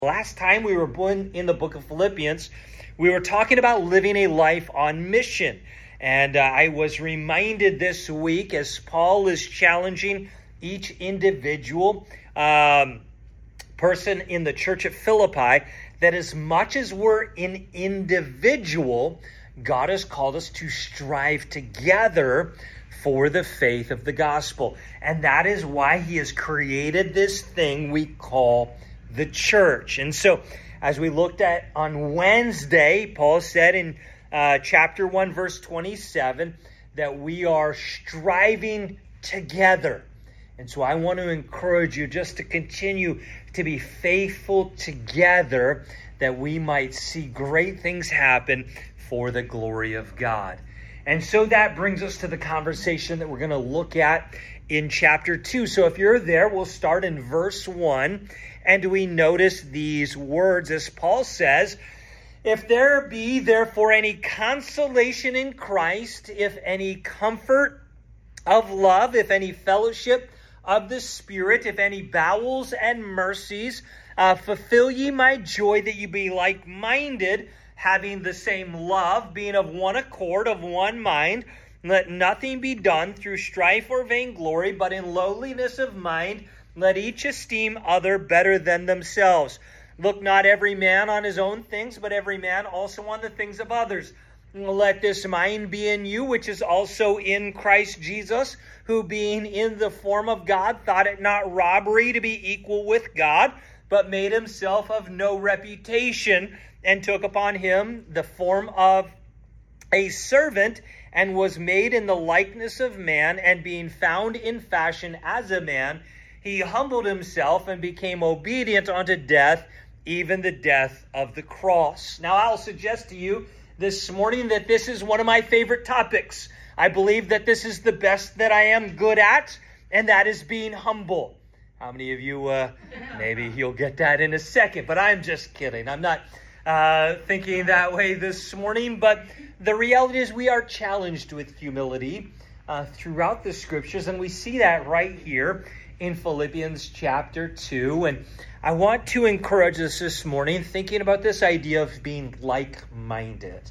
Last time we were in the book of Philippians, we were talking about living a life on mission. And I was reminded this week as Paul is challenging each individual person in the church at Philippi that as much as we're an individual, God has called us to strive together for the faith of the gospel. And that is why he has created this thing we call the church. And so, as we looked at on Wednesday, Paul said in chapter 1, verse 27, that we are striving together. And so I want to encourage you just to continue to be faithful together, that we might see great things happen for the glory of God. And so that brings us to the conversation that we're going to look at in chapter 2. So if you're there, we'll start in verse 1. And we notice these words as Paul says, "If there be therefore any consolation in Christ, if any comfort of love, if any fellowship of the Spirit, if any bowels and mercies, fulfill ye my joy, that ye be like-minded, having the same love, being of one accord, of one mind. Let nothing be done through strife or vainglory, but in lowliness of mind, let each esteem other better than themselves. Look not every man on his own things, but every man also on the things of others. Let this mind be in you, which is also in Christ Jesus, who being in the form of God, thought it not robbery to be equal with God, but made himself of no reputation, and took upon him the form of a servant, and was made in the likeness of man, and being found in fashion as a man, he humbled himself and became obedient unto death, even the death of the cross." Now, I'll suggest to you this morning that this is one of my favorite topics. I believe that this is the best that I am good at, and that is being humble. How many of you, maybe you'll get that in a second, but I'm just kidding. I'm not thinking that way this morning, but the reality is we are challenged with humility throughout the scriptures, and we see that right here in Philippians chapter 2. And I want to encourage us this morning thinking about this idea of being like-minded.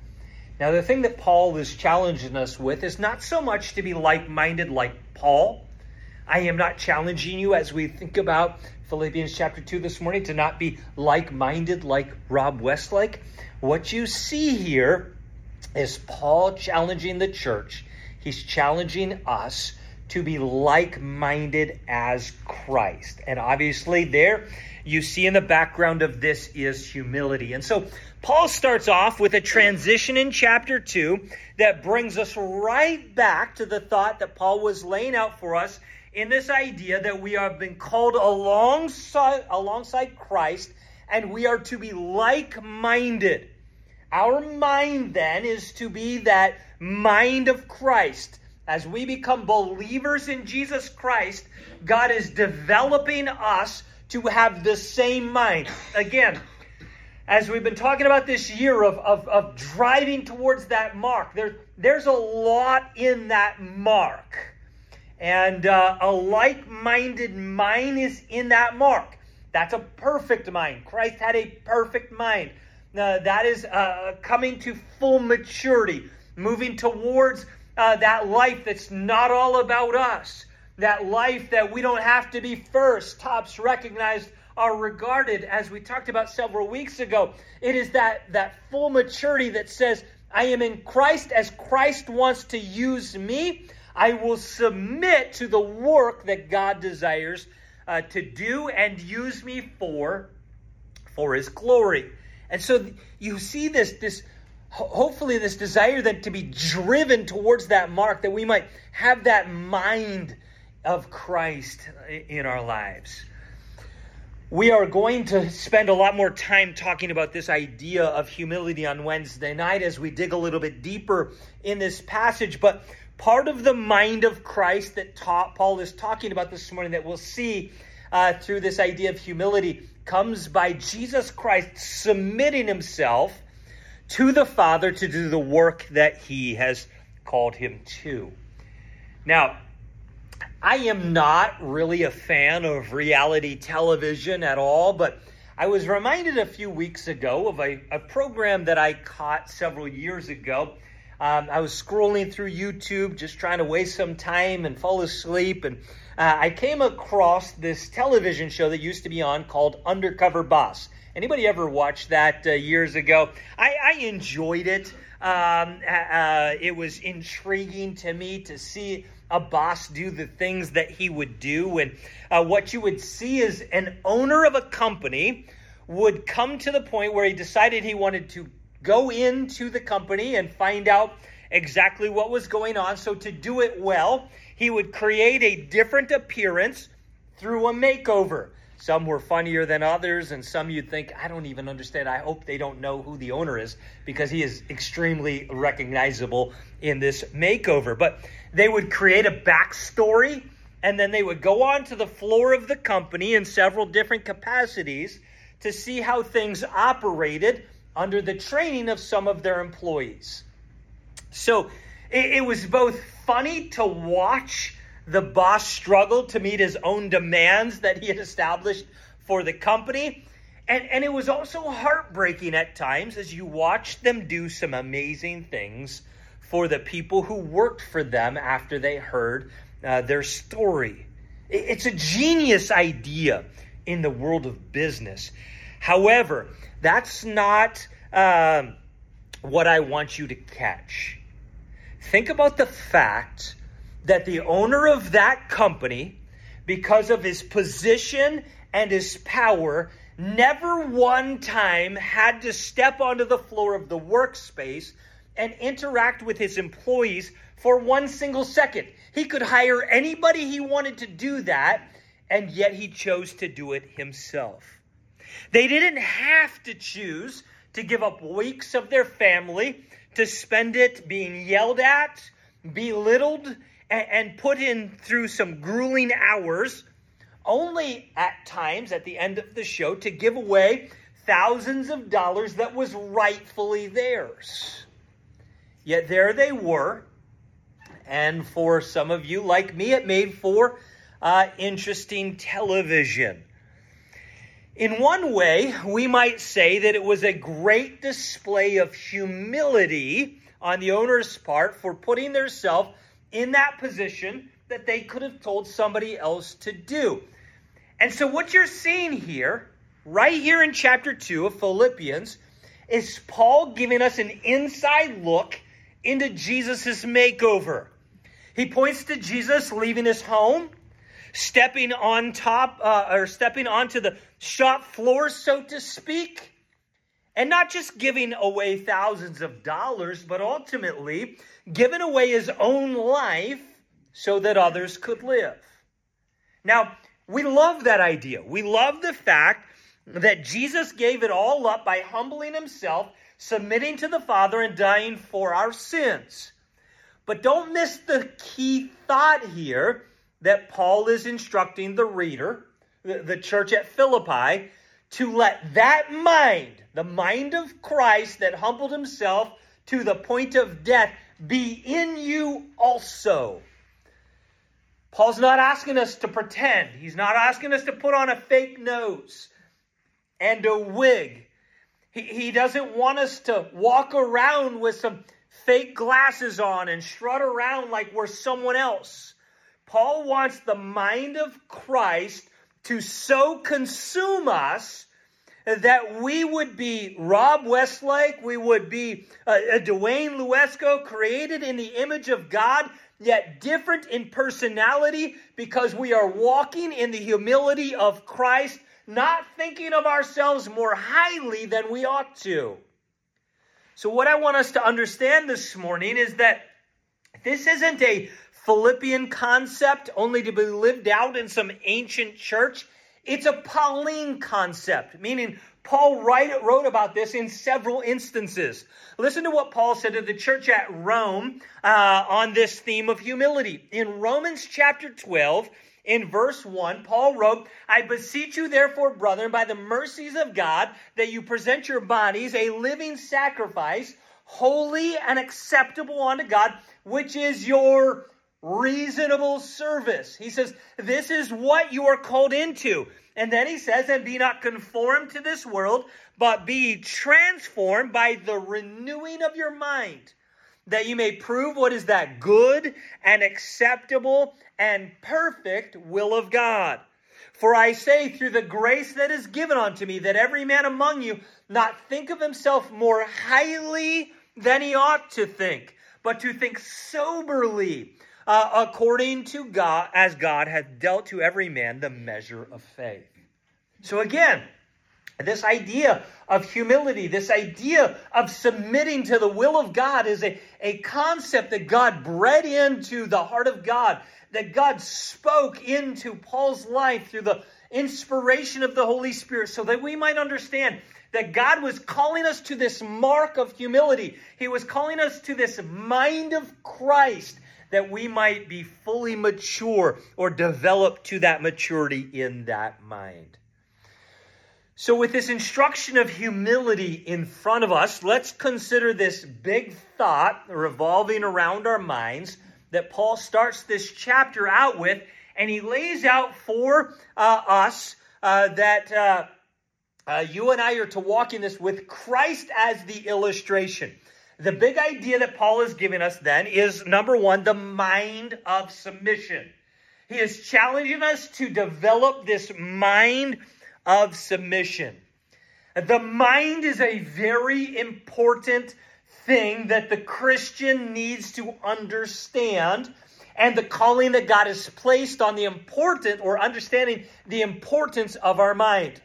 Now, the thing that Paul is challenging us with is not so much to be like-minded like Paul. I am not challenging you as we think about Philippians chapter 2 this morning to not be like-minded like Rob Westlake. What you see here is Paul challenging the church. He's challenging us to be like-minded as Christ. And obviously there you see in the background of this is humility. And so Paul starts off with a transition in chapter 2 that brings us right back to the thought that Paul was laying out for us in this idea that we have been called alongside Christ, and we are to be like-minded. Our mind then is to be that mind of Christ. As we become believers in Jesus Christ, God is developing us to have the same mind. Again, as we've been talking about this year of driving towards that mark, there's a lot in that mark. And a like-minded mind is in that mark. That's a perfect mind. Christ had a perfect mind. That is coming to full maturity, moving towards that life that's not all about us. That life that we don't have to be first, tops, recognized, or regarded, as we talked about several weeks ago. It is that full maturity that says, I am in Christ as Christ wants to use me. I will submit to the work that God desires to do and use me for his glory. And so you see this hopefully this desire then to be driven towards that mark, that we might have that mind of Christ in our lives. We are going to spend a lot more time talking about this idea of humility on Wednesday night as we dig a little bit deeper in this passage. But part of the mind of Christ that Paul is talking about this morning that we'll see through this idea of humility comes by Jesus Christ submitting himself to the Father to do the work that he has called him to. Now, I am not really a fan of reality television at all, but I was reminded a few weeks ago of a program that I caught several years ago. I was scrolling through YouTube, just trying to waste some time and fall asleep. And I came across this television show that used to be on called Undercover Boss. Anybody ever watched that years ago? I enjoyed it. It was intriguing to me to see a boss do the things that he would do. And what you would see is an owner of a company would come to the point where he decided he wanted to go into the company and find out exactly what was going on. So to do it well, he would create a different appearance through a makeover. Some were funnier than others, and some you'd think, I don't even understand. I hope they don't know who the owner is, because he is extremely recognizable in this makeover. But they would create a backstory, and then they would go on to the floor of the company in several different capacities to see how things operated under the training of some of their employees. So it was both funny to watch the boss struggled to meet his own demands that he had established for the company. And it was also heartbreaking at times as you watched them do some amazing things for the people who worked for them after they heard their story. It's a genius idea in the world of business. However, that's not what I want you to catch. Think about the fact that the owner of that company, because of his position and his power, never one time had to step onto the floor of the workspace and interact with his employees for one single second. He could hire anybody he wanted to do that, and yet he chose to do it himself. They didn't have to choose to give up weeks of their family to spend it being yelled at, belittled, and put in through some grueling hours, only at times at the end of the show to give away thousands of dollars that was rightfully theirs. Yet there they were, and for some of you like me, it made for interesting television. In one way, we might say that it was a great display of humility on the owner's part for putting themselves in that position that they could have told somebody else to do. And so what you're seeing here, right here in chapter 2 of Philippians, is Paul giving us an inside look into Jesus' makeover. He points to Jesus leaving his home, stepping onto the shop floor, so to speak, and not just giving away thousands of dollars, but ultimately giving away his own life so that others could live. Now, we love that idea. We love the fact that Jesus gave it all up by humbling himself, submitting to the Father, and dying for our sins. But don't miss the key thought here that Paul is instructing the reader, the church at Philippi, to let that mind, the mind of Christ that humbled himself to the point of death, be in you also. Paul's not asking us to pretend. He's not asking us to put on a fake nose and a wig. He doesn't want us to walk around with some fake glasses on and strut around like we're someone else. Paul wants the mind of Christ to so consume us that we would be Rob Westlake, we would be a Dwayne Luesco, created in the image of God, yet different in personality, because we are walking in the humility of Christ, not thinking of ourselves more highly than we ought to. So what I want us to understand this morning is that this isn't a Philippian concept only to be lived out in some ancient church. It's a Pauline concept, meaning Paul wrote about this in several instances. Listen to what Paul said to the church at Rome on this theme of humility. In Romans chapter 12, in verse 1, Paul wrote, "I beseech you therefore, brethren, by the mercies of God, that you present your bodies a living sacrifice, holy and acceptable unto God, which is your reasonable service. He says, this is what you are called into. And then he says, and be not conformed to this world, but be transformed by the renewing of your mind, that you may prove what is that good and acceptable and perfect will of God. For I say, through the grace that is given unto me, that every man among you not think of himself more highly than he ought to think, but to think soberly, according to God, as God hath dealt to every man the measure of faith. So again, this idea of humility, this idea of submitting to the will of God is a concept that God bred into the heart of God, that God spoke into Paul's life through the inspiration of the Holy Spirit, so that we might understand that God was calling us to this mark of humility. He was calling us to this mind of Christ, that we might be fully mature or develop to that maturity in that mind. So with this instruction of humility in front of us, let's consider this big thought revolving around our minds that Paul starts this chapter out with, and he lays out for us that you and I are to walk in this with Christ as the illustration. The big idea that Paul is giving us then is, number one, the mind of submission. He is challenging us to develop this mind of submission. The mind is a very important thing that the Christian needs to understand, and the calling that God has placed on the important, or understanding the importance of our mind.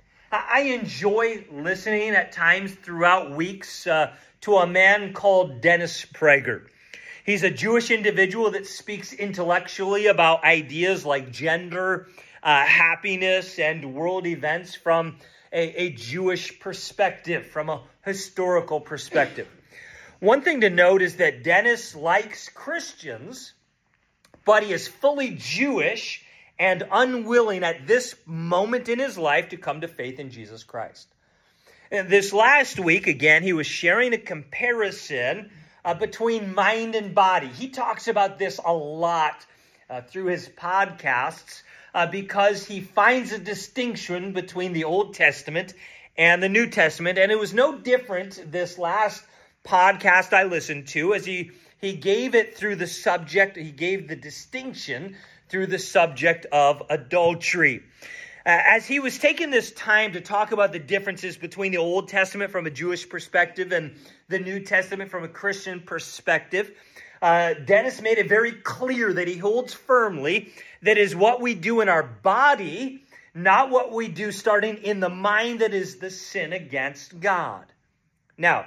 I enjoy listening at times throughout weeks to a man called Dennis Prager. He's a Jewish individual that speaks intellectually about ideas like gender, happiness, and world events from a Jewish perspective, from a historical perspective. One thing to note is that Dennis likes Christians, but he is fully Jewish and unwilling at this moment in his life to come to faith in Jesus Christ. And this last week, again, he was sharing a comparison between mind and body. He talks about this a lot through his podcasts because he finds a distinction between the Old Testament and the New Testament. And it was no different this last podcast I listened to, as he gave it through the subject, he gave the distinction through the subject of adultery. As he was taking this time to talk about the differences between the Old Testament from a Jewish perspective and the New Testament from a Christian perspective, Dennis made it very clear that he holds firmly that is what we do in our body, not what we do starting in the mind, that is the sin against God. Now,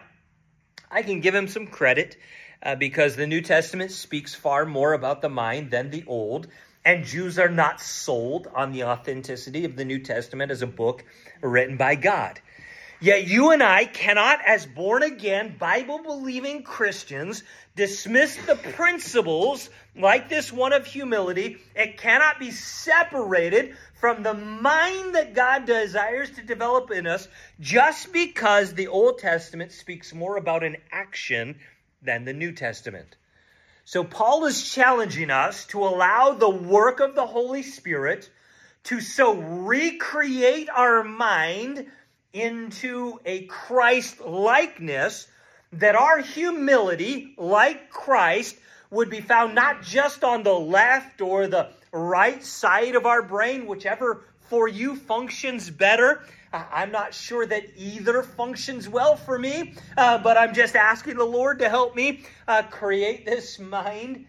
I can give him some credit because the New Testament speaks far more about the mind than the Old. And Jews are not sold on the authenticity of the New Testament as a book written by God. Yet you and I cannot, as born-again, Bible-believing Christians, dismiss the principles like this one of humility. It cannot be separated from the mind that God desires to develop in us just because the Old Testament speaks more about an action than the New Testament. So Paul is challenging us to allow the work of the Holy Spirit to so recreate our mind into a Christ likeness that our humility, like Christ, would be found not just on the left or the right side of our brain, whichever for you functions better. I'm not sure that either functions well for me, but I'm just asking the Lord to help me create this mind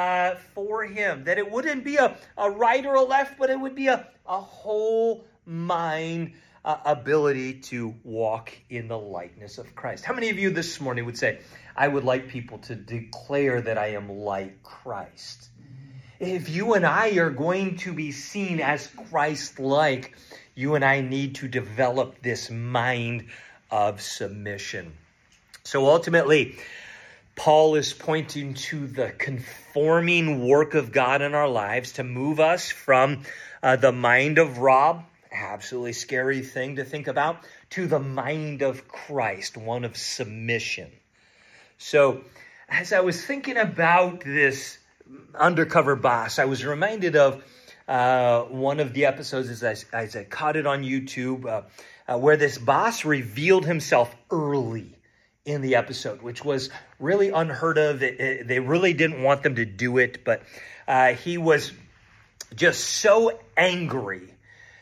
for Him. That it wouldn't be a right or a left, but it would be a whole mind ability to walk in the likeness of Christ. How many of you this morning would say, I would like people to declare that I am like Christ? If you and I are going to be seen as Christ-like, you and I need to develop this mind of submission. So ultimately, Paul is pointing to the conforming work of God in our lives to move us from the mind of Rob, absolutely scary thing to think about, to the mind of Christ, one of submission. So as I was thinking about this Undercover Boss, I was reminded of one of the episodes as I caught it on YouTube, where this boss revealed himself early in the episode, which was really unheard of. They really didn't want them to do it, but he was just so angry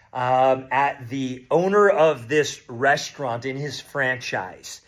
at the owner of this restaurant in his franchise.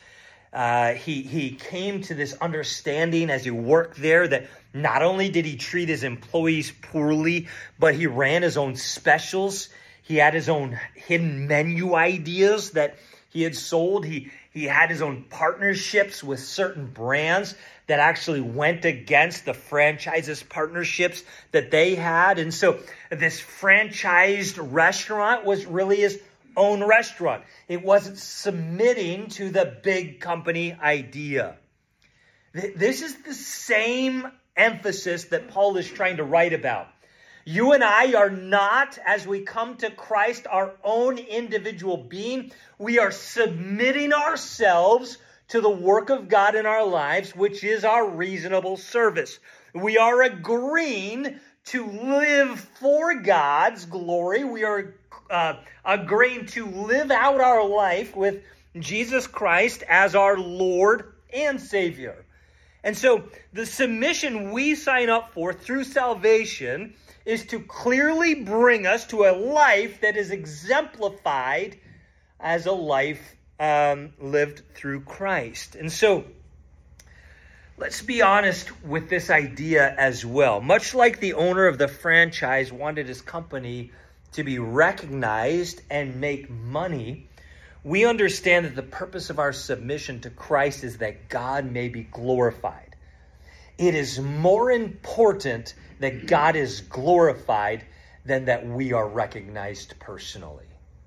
He came to this understanding as he worked there that not only did he treat his employees poorly, but he ran his own specials. He had his own hidden menu ideas that he had sold. He had his own partnerships with certain brands that actually went against the franchise's partnerships that they had. And so this franchised restaurant was really his own restaurant. It wasn't submitting to the big company idea. This is the same emphasis that Paul is trying to write about. You and I are not, as we come to Christ, our own individual being. We are submitting ourselves to the work of God in our lives, which is our reasonable service. We are agreeing to live for God's glory. We are agreeing to live out our life with Jesus Christ as our Lord and Savior. And so the submission we sign up for through salvation is to clearly bring us to a life that is exemplified as a life lived through Christ. And so let's be honest with this idea as well. Much like the owner of the franchise wanted his company to be recognized and make money, we understand that the purpose of our submission to Christ is that God may be glorified. It is more important that God is glorified than that we are recognized personally.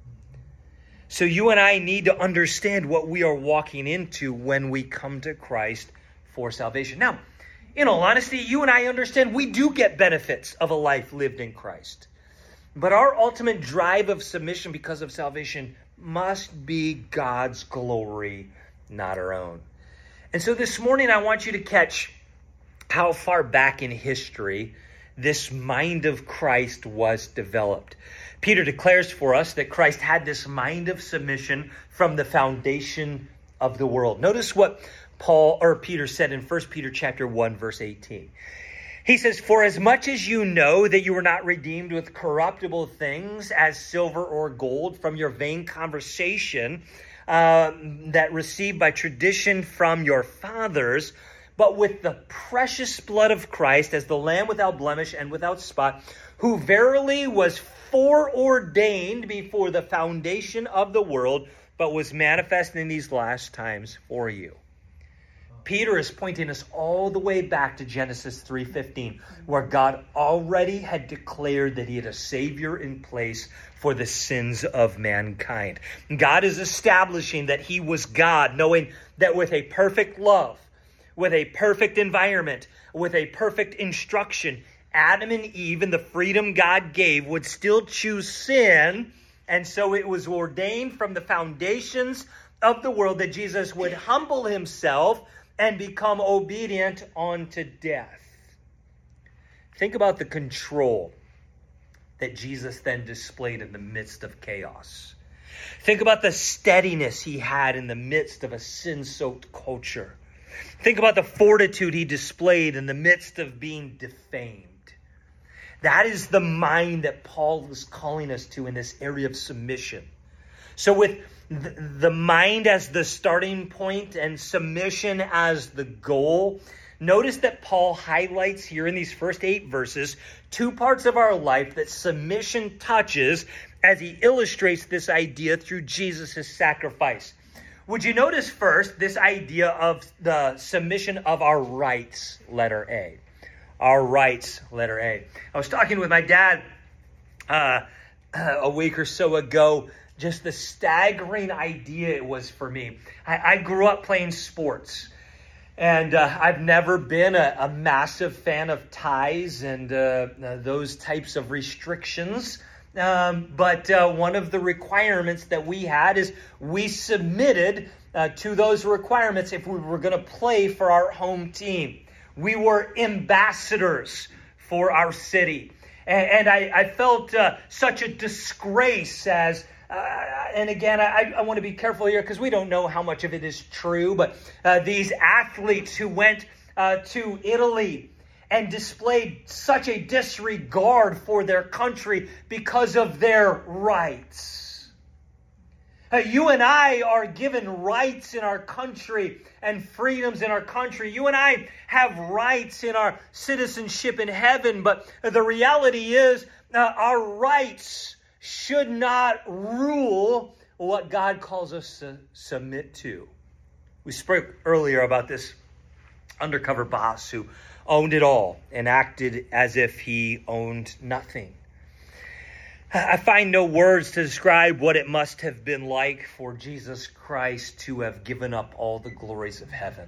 So you and I need to understand what we are walking into when we come to Christ for salvation. Now, in all honesty, you and I understand we do get benefits of a life lived in Christ. But our ultimate drive of submission because of salvation must be God's glory, not our own. And so this morning I want you to catch how far back in history this mind of Christ was developed. Peter declares for us that Christ had this mind of submission from the foundation of the world. Notice what Peter said in 1 Peter chapter 1, verse 18. He says, "For as much as you know that you were not redeemed with corruptible things as silver or gold from your vain conversation that received by tradition from your fathers, but with the precious blood of Christ as the Lamb without blemish and without spot, who verily was foreordained before the foundation of the world, but was manifest in these last times for you." Peter is pointing us all the way back to Genesis 3:15, where God already had declared that he had a Savior in place for the sins of mankind. God is establishing that he was God, knowing that with a perfect love, with a perfect environment, with a perfect instruction, Adam and Eve, in the freedom God gave, would still choose sin. And so it was ordained from the foundations of the world that Jesus would humble himself and become obedient unto death. Think about the control that Jesus then displayed in the midst of chaos. Think about the steadiness he had in the midst of a sin-soaked culture. Think about the fortitude he displayed in the midst of being defamed. That is the mind that Paul is calling us to in this area of submission. So with the mind as the starting point and submission as the goal, notice that Paul highlights here in these first 8 verses 2 parts of our life that submission touches as he illustrates this idea through Jesus' sacrifice. Would you notice first this idea of the submission of our rights, letter A. Our rights, letter A. I was talking with my dad a week or so ago, just the staggering idea it was for me. I grew up playing sports, and I've never been a massive fan of ties and those types of restrictions. But one of the requirements that we had is we submitted to those requirements if we were going to play for our home team. We were ambassadors for our city. And I felt such a disgrace as, and again, I want to be careful here because we don't know how much of it is true, but these athletes who went to Italy and displayed such a disregard for their country because of their rights. You and I are given rights in our country and freedoms in our country. You and I have rights in our citizenship in heaven, but the reality is our rights should not rule what God calls us to submit to. We spoke earlier about this undercover boss who owned it all and acted as if he owned nothing. I find no words to describe what it must have been like for Jesus Christ to have given up all the glories of heaven.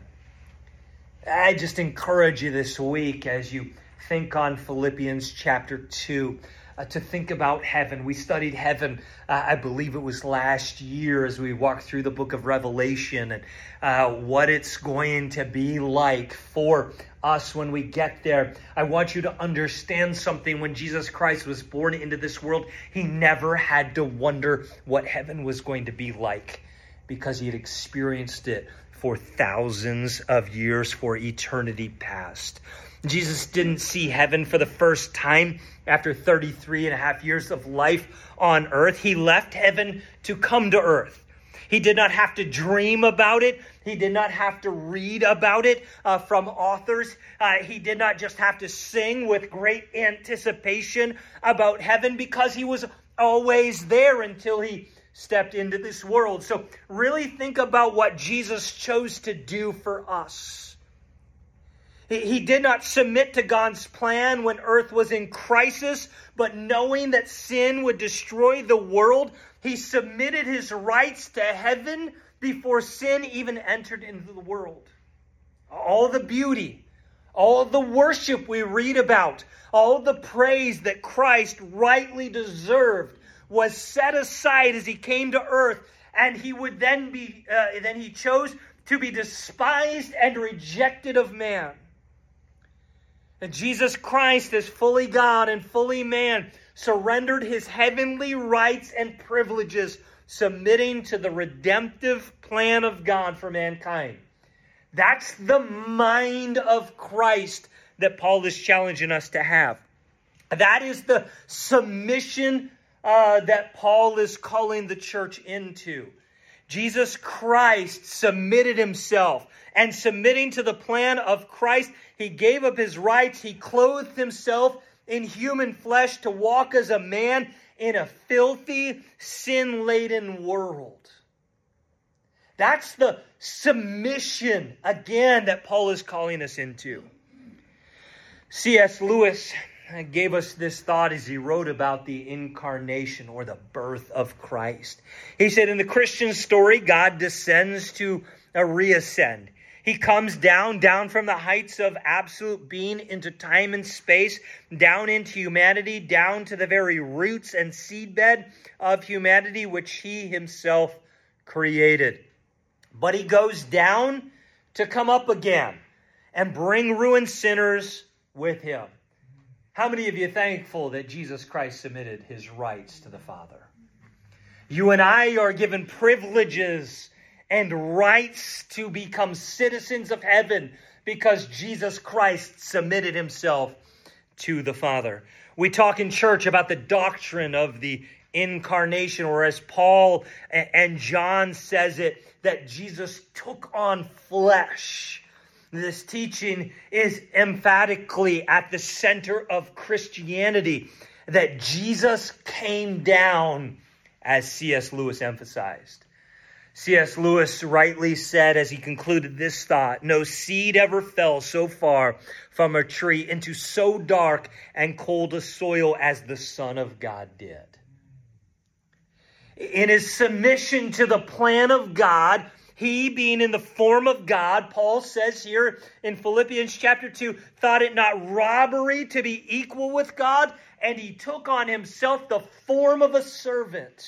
I just encourage you this week as you think on Philippians chapter 2 to think about heaven. We studied heaven, I believe it was last year as we walked through the book of Revelation and what it's going to be like for us when we get there. I want you to understand something. When Jesus Christ was born into this world, he never had to wonder what heaven was going to be like because he had experienced it for thousands of years, for eternity past. Jesus didn't see heaven for the first time after 33 and a half years of life on earth. He left heaven to come to earth. He did not have to dream about it. He did not have to read about it from authors. He did not just have to sing with great anticipation about heaven because he was always there until he stepped into this world. So really think about what Jesus chose to do for us. He did not submit to God's plan when earth was in crisis, but knowing that sin would destroy the world, he submitted his rights to heaven before sin even entered into the world. All the beauty, all the worship we read about, all the praise that Christ rightly deserved was set aside as he came to earth, and he would then he chose to be despised and rejected of man. And Jesus Christ, as fully God and fully man, surrendered his heavenly rights and privileges, submitting to the redemptive plan of God for mankind. That's the mind of Christ that Paul is challenging us to have. That is the submission that Paul is calling the church into. Jesus Christ submitted himself, and submitting to the plan of Christ, he gave up his rights. He clothed himself in human flesh to walk as a man in a filthy, sin-laden world. That's the submission, again, that Paul is calling us into. C.S. Lewis gave us this thought as he wrote about the incarnation or the birth of Christ. He said, in the Christian story, God descends to reascend. He comes down from the heights of absolute being into time and space, down into humanity, down to the very roots and seedbed of humanity, which he himself created. But he goes down to come up again and bring ruined sinners with him. How many of you are thankful that Jesus Christ submitted his rights to the Father? You and I are given privileges and rights to become citizens of heaven because Jesus Christ submitted himself to the Father. We talk in church about the doctrine of the incarnation, or as Paul and John says it, that Jesus took on flesh. This teaching is emphatically at the center of Christianity, that Jesus came down, as C.S. Lewis emphasized. C.S. Lewis rightly said as he concluded this thought, no seed ever fell so far from a tree into so dark and cold a soil as the Son of God did. In his submission to the plan of God, he being in the form of God, Paul says here in Philippians chapter 2, thought it not robbery to be equal with God, and he took on himself the form of a servant.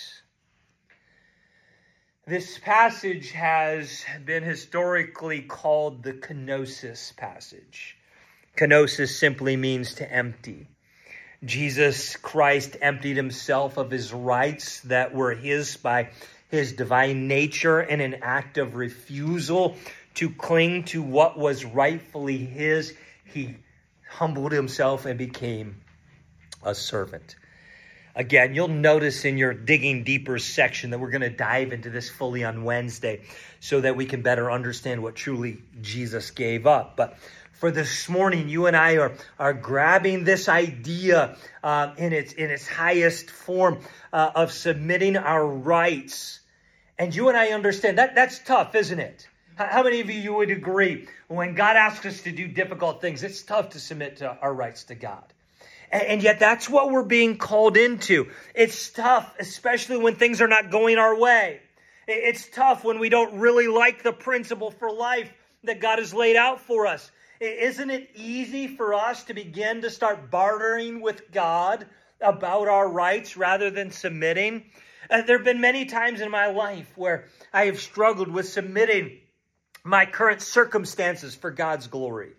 This passage has been historically called the kenosis passage, Kenosis simply means to empty. Jesus Christ emptied himself of his rights that were his by his divine nature in an act of refusal to cling to what was rightfully his. He humbled himself and became a servant. Again, you'll notice in your Digging Deeper section that we're going to dive into this fully on Wednesday so that we can better understand what truly Jesus gave up. But for this morning, you and I are grabbing this idea in its highest form of submitting our rights. And you and I understand that's tough, isn't it? How many of you would agree when God asks us to do difficult things, it's tough to submit to our rights to God? And yet that's what we're being called into. It's tough, especially when things are not going our way. It's tough when we don't really like the principle for life that God has laid out for us. Isn't it easy for us to begin to start bartering with God about our rights rather than submitting? There have been many times in my life where I have struggled with submitting my current circumstances for God's glory.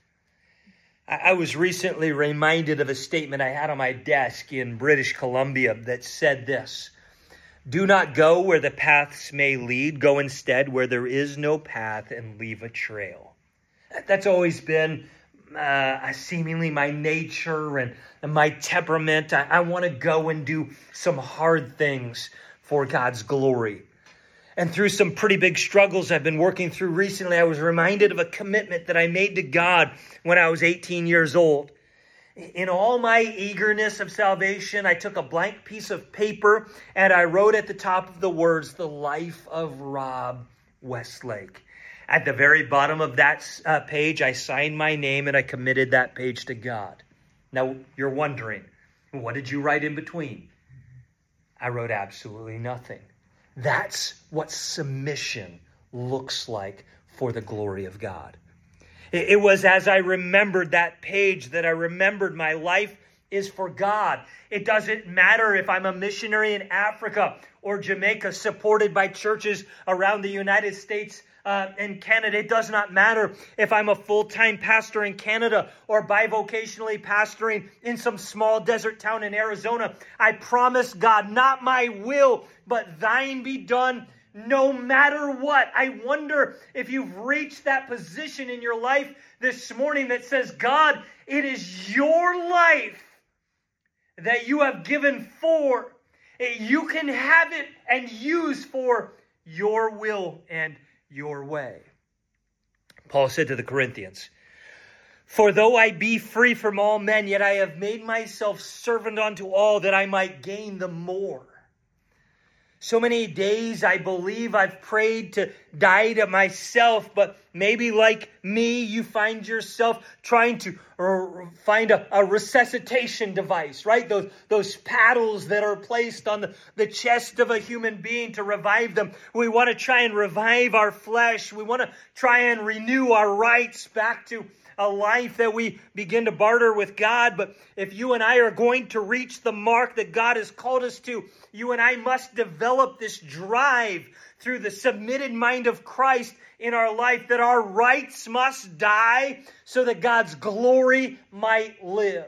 I was recently reminded of a statement I had on my desk in British Columbia that said this: "Do not go where the paths may lead. Go instead where there is no path and leave a trail." That's always been seemingly my nature and my temperament. I want to go and do some hard things for God's glory. And through some pretty big struggles I've been working through recently, I was reminded of a commitment that I made to God when I was 18 years old. In all my eagerness of salvation, I took a blank piece of paper and I wrote at the top of the words, "The life of Rob Westlake." At the very bottom of that page, I signed my name and I committed that page to God. Now, you're wondering, what did you write in between? I wrote absolutely nothing. That's what submission looks like for the glory of God. It was as I remembered that page that I remembered my life is for God. It doesn't matter if I'm a missionary in Africa or Jamaica supported by churches around the United States and Canada. It does not matter if I'm a full-time pastor in Canada or bivocationally pastoring in some small desert town in Arizona. I promise God, not my will, but thine be done no matter what. I wonder if you've reached that position in your life this morning that says, God, it is your life that you have given for. You can have it and use for your will and your way. Paul said to the Corinthians, "For though I be free from all men, yet I have made myself servant unto all that I might gain the more." So many days I believe I've prayed to die to myself, but maybe like me, you find yourself trying to find a resuscitation device, right? Those paddles that are placed on the chest of a human being to revive them. We want to try and revive our flesh. We want to try and renew our rights back to a life that we begin to barter with God. But if you and I are going to reach the mark that God has called us to, you and I must develop this drive through the submitted mind of Christ in our life that our rights must die so that God's glory might live.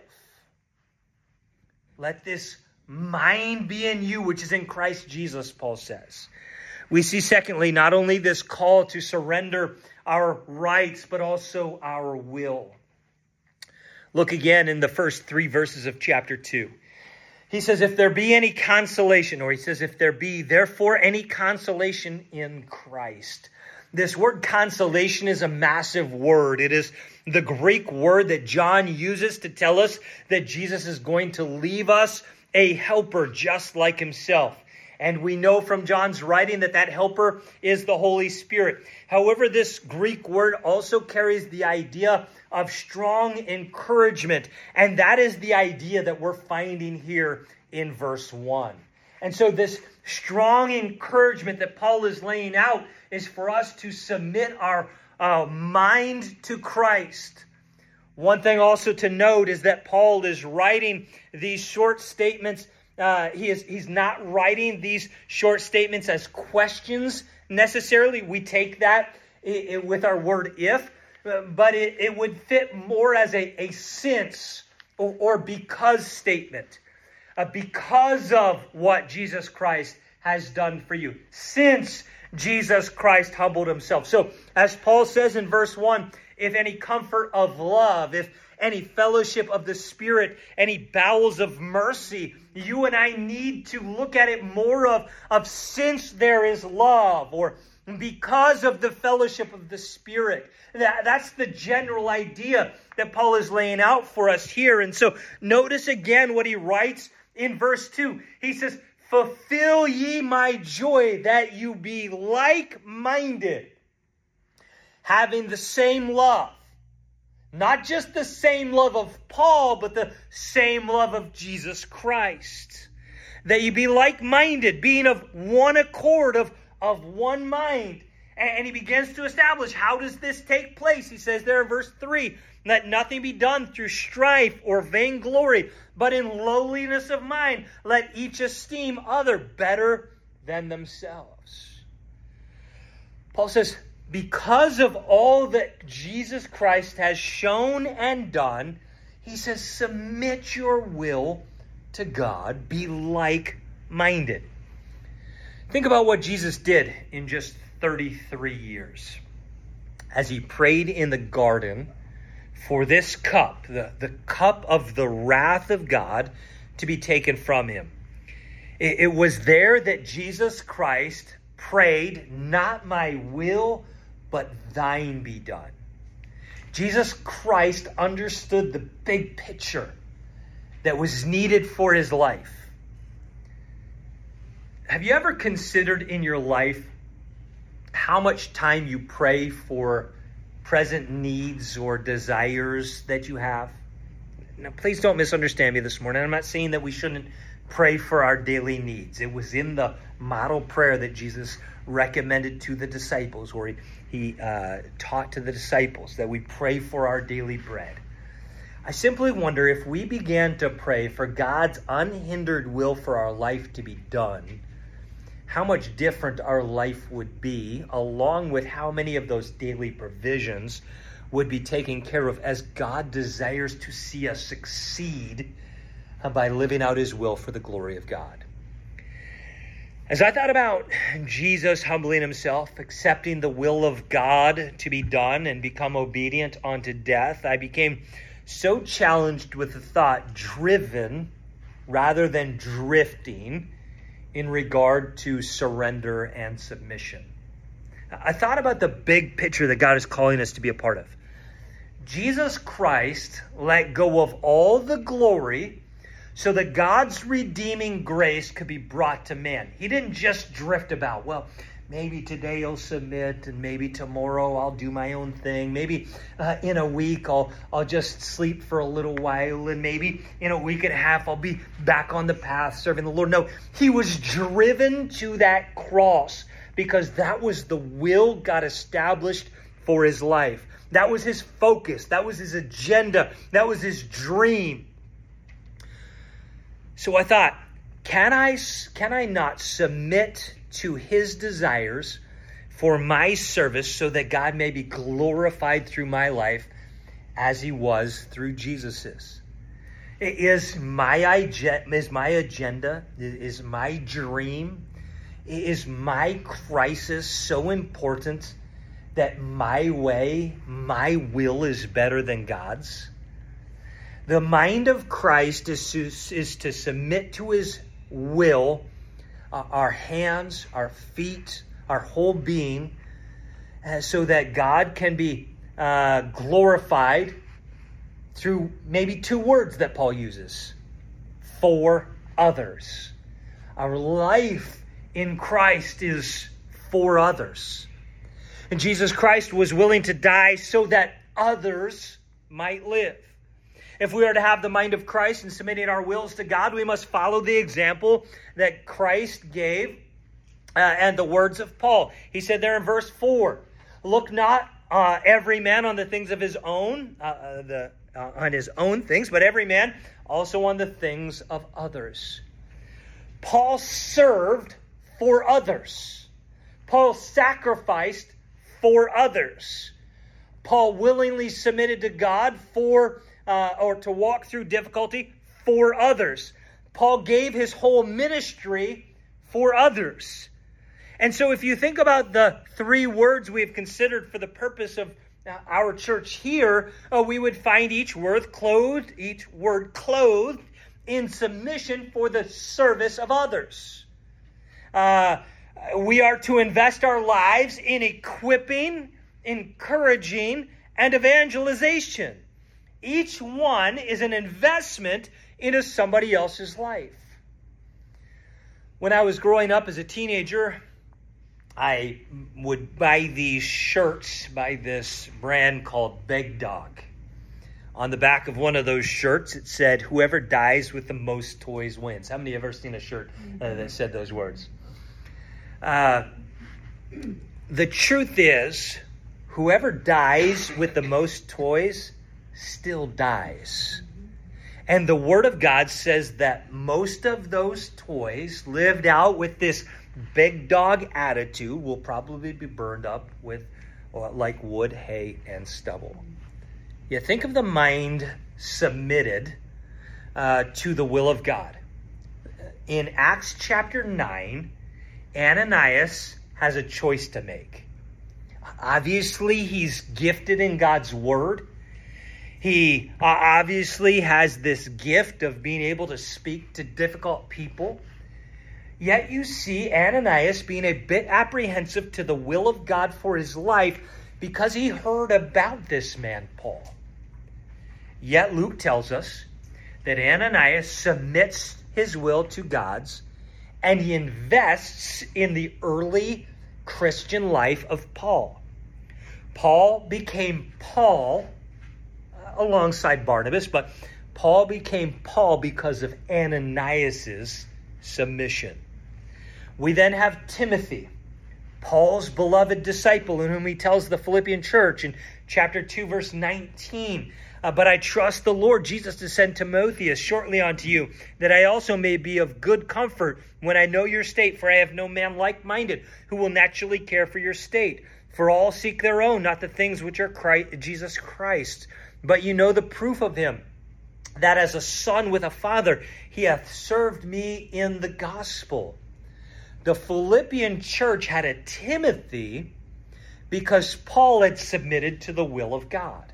Let this mind be in you, which is in Christ Jesus, Paul says. We see, secondly, not only this call to surrender our rights, but also our will. Look again in the first 3 verses of chapter 2. He says, if there be any consolation, or he says, if there be therefore any consolation in Christ. This word consolation is a massive word. It is the Greek word that John uses to tell us that Jesus is going to leave us a helper just like himself. And we know from John's writing that that helper is the Holy Spirit. However, this Greek word also carries the idea of strong encouragement. And that is the idea that we're finding here in verse 1. And so this strong encouragement that Paul is laying out is for us to submit our mind to Christ. One thing also to note is that Paul is writing these short statements. He's not writing these short statements as questions necessarily. We take that with our word if. but it would fit more as a since or because statement. Because of what Jesus Christ has done for you. Since Jesus Christ humbled himself. So, as Paul says in verse 1, if any comfort of love, if any fellowship of the Spirit, any bowels of mercy, you and I need to look at it more of since there is love, or because of the fellowship of the Spirit. That's the general idea that Paul is laying out for us here. And so notice again what he writes in verse 2. He says, fulfill ye my joy, that you be like-minded, having the same love. Not just the same love of Paul, but the same love of Jesus Christ. That you be like-minded, being of one accord, of one mind. And he begins to establish, how does this take place? He says there in verse 3, let nothing be done through strife or vainglory, but in lowliness of mind, let each esteem other better than themselves. Paul says, because of all that Jesus Christ has shown and done, he says, submit your will to God, be like-minded. Think about what Jesus did in just 33 years. As he prayed in the garden for this cup, the cup of the wrath of God, to be taken from him. It was there that Jesus Christ prayed, not my will, but thine be done. Jesus Christ understood the big picture that was needed for his life. Have you ever considered in your life how much time you pray for present needs or desires that you have? Now, please don't misunderstand me this morning. I'm not saying that we shouldn't pray for our daily needs. It was in the model prayer that Jesus recommended to the disciples, where he taught to the disciples that we pray for our daily bread. I simply wonder if we began to pray for God's unhindered will for our life to be done, how much different our life would be, along with how many of those daily provisions would be taken care of, as God desires to see us succeed by living out his will for the glory of God. As I thought about Jesus humbling himself, accepting the will of God to be done and become obedient unto death, I became so challenged with the thought, driven rather than drifting, in regard to surrender and submission. I thought about the big picture that God is calling us to be a part of. Jesus Christ let go of all the glory so that God's redeeming grace could be brought to man. He didn't just drift about, well, maybe today I'll submit, and maybe tomorrow I'll do my own thing. Maybe in a week I'll just sleep for a little while, and maybe in a week and a half I'll be back on the path serving the Lord. No, he was driven to that cross because that was the will God established for his life. That was his focus. That was his agenda. That was his dream. So I thought, can I not submit to his desires for my service so that God may be glorified through my life as he was through Jesus's? Is my agenda, is my dream, is my crisis so important that my way, my will is better than God's? The mind of Christ is to submit to his will, our hands, our feet, our whole being, so that God can be glorified through maybe two words that Paul uses: for others. Our life in Christ is for others. And Jesus Christ was willing to die so that others might live. If we are to have the mind of Christ and submitting our wills to God, we must follow the example that Christ gave and the words of Paul. He said there in verse 4, look not every man on the things of his own, on his own things, but every man also on the things of others. Paul served for others. Paul sacrificed for others. Paul willingly submitted to God or to walk through difficulty for others. Paul gave his whole ministry for others. And so if you think about the three words we have considered for the purpose of our church here, we would find each word clothed in submission for the service of others. We are to invest our lives in equipping, encouraging, and evangelization. Each one is an investment into somebody else's life. When I was growing up as a teenager, I would buy these shirts by this brand called Big Dog. On the back of one of those shirts, it said, "Whoever dies with the most toys wins." How many have ever seen a shirt that said those words? The truth is, whoever dies with the most toys still dies. And the Word of God says that most of those toys lived out with this big dog attitude will probably be burned up with like wood, hay, and stubble. You think of the mind submitted to the will of God. In Acts chapter 9, Ananias has a choice to make. Obviously, he's gifted in God's word. He obviously has this gift of being able to speak to difficult people. Yet you see Ananias being a bit apprehensive to the will of God for his life because he heard about this man, Paul. Yet Luke tells us that Ananias submits his will to God's, and he invests in the early Christian life of Paul. Paul became Paul alongside Barnabas, but Paul became Paul because of Ananias' submission. We then have Timothy, Paul's beloved disciple, in whom he tells the Philippian church in chapter 2, verse 19, "But I trust the Lord Jesus to send Timotheus shortly unto you, that I also may be of good comfort when I know your state, for I have no man like-minded who will naturally care for your state. For all seek their own, not the things which are Jesus Christ. But you know the proof of him, that as a son with a father, he hath served me in the gospel." The Philippian church had a Timothy because Paul had submitted to the will of God.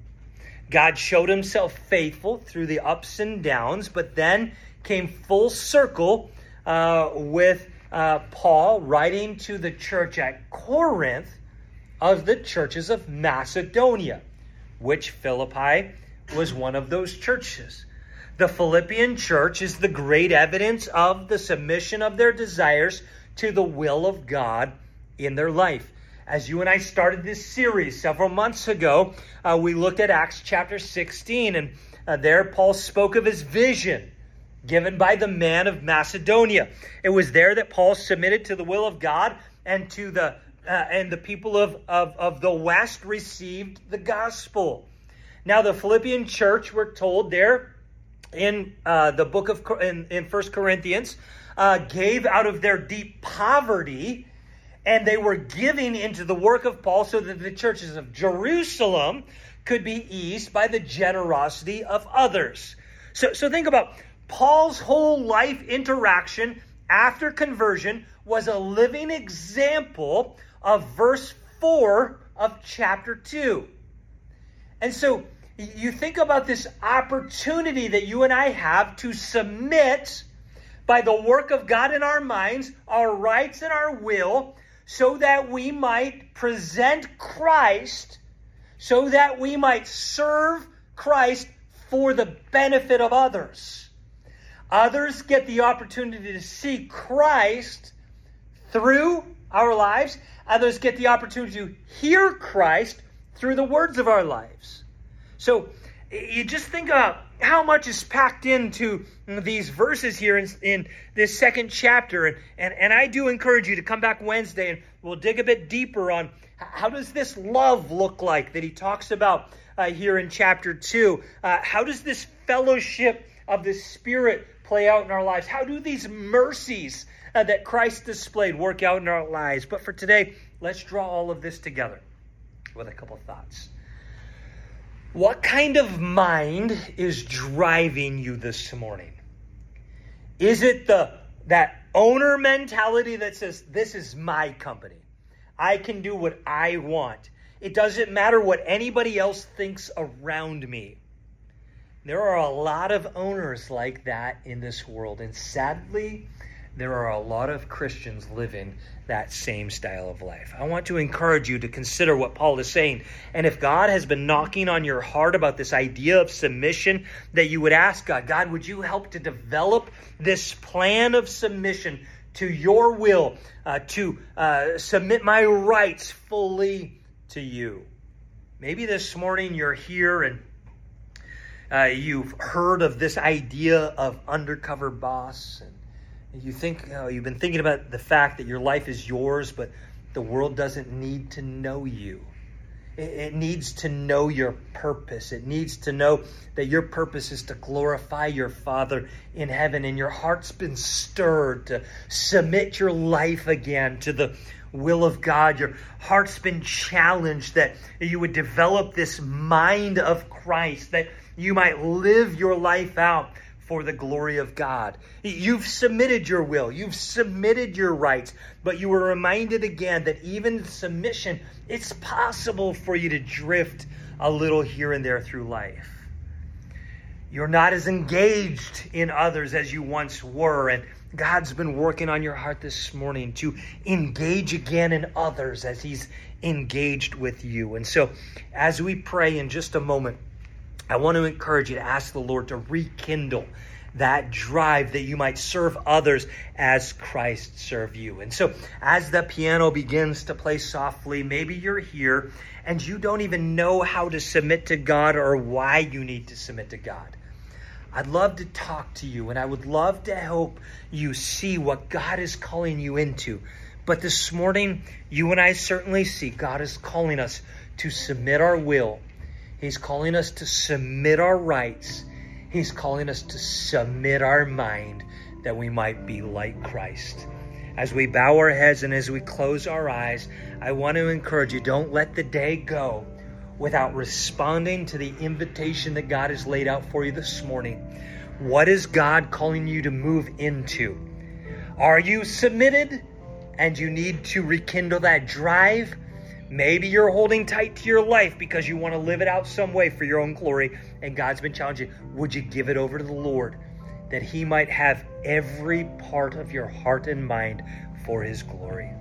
God showed himself faithful through the ups and downs, but then came full circle with Paul writing to the church at Corinth of the churches of Macedonia, which Philippi was one of those churches. The Philippian church is the great evidence of the submission of their desires to the will of God in their life. As you and I started this series several months ago, we looked at Acts chapter 16, and there Paul spoke of his vision given by the man of Macedonia. It was there that Paul submitted to the will of God, and the people of the West received the gospel. Now, the Philippian church, we're told there in the book of in 1 Corinthians, gave out of their deep poverty, and they were giving into the work of Paul so that the churches of Jerusalem could be eased by the generosity of others. So think about Paul's whole life interaction after conversion was a living example of verse 4 of chapter 2. And so you think about this opportunity that you and I have to submit by the work of God in our minds, our rights and our will, so that we might present Christ, so that we might serve Christ for the benefit of others. Others get the opportunity to see Christ through our lives. Others get the opportunity to hear Christ through the words of our lives. So you just think about how much is packed into these verses here in this second chapter. And I do encourage you to come back Wednesday and we'll dig a bit deeper on how does this love look like that he talks about here in chapter 2? How does this fellowship of the Spirit play out in our lives? How do these mercies that Christ displayed work out in our lives? But for today, let's draw all of this together with a couple thoughts. What kind of mind is driving you this morning? Is it that owner mentality that says, this is my company, I can do what I want, it doesn't matter what anybody else thinks around me? There are a lot of owners like that in this world, and sadly, there are a lot of Christians living that same style of life. I want to encourage you to consider what Paul is saying. And if God has been knocking on your heart about this idea of submission, that you would ask God, God, would you help to develop this plan of submission to your will, to submit my rights fully to you? Maybe this morning you're here and you've heard of this idea of undercover boss, and you think you've been thinking about the fact that your life is yours, but the world doesn't need to know you. It needs to know your purpose. It needs to know that your purpose is to glorify your Father in heaven, and your heart's been stirred to submit your life again to the will of God. Your heart's been challenged that you would develop this mind of Christ, that you might live your life out for the glory of God. You've submitted your will. You've submitted your rights. But you were reminded again that even submission, it's possible for you to drift a little here and there through life. You're not as engaged in others as you once were. And God's been working on your heart this morning to engage again in others as He's engaged with you. And so as we pray in just a moment, I want to encourage you to ask the Lord to rekindle that drive that you might serve others as Christ served you. And so as the piano begins to play softly, maybe you're here and you don't even know how to submit to God or why you need to submit to God. I'd love to talk to you, and I would love to help you see what God is calling you into. But this morning, you and I certainly see God is calling us to submit our will. He's calling us to submit our rights. He's calling us to submit our mind that we might be like Christ. As we bow our heads and as we close our eyes, I want to encourage you, don't let the day go without responding to the invitation that God has laid out for you this morning. What is God calling you to move into? Are you submitted and you need to rekindle that drive? Maybe you're holding tight to your life because you want to live it out some way for your own glory, and God's been challenging you. Would you give it over to the Lord that He might have every part of your heart and mind for His glory?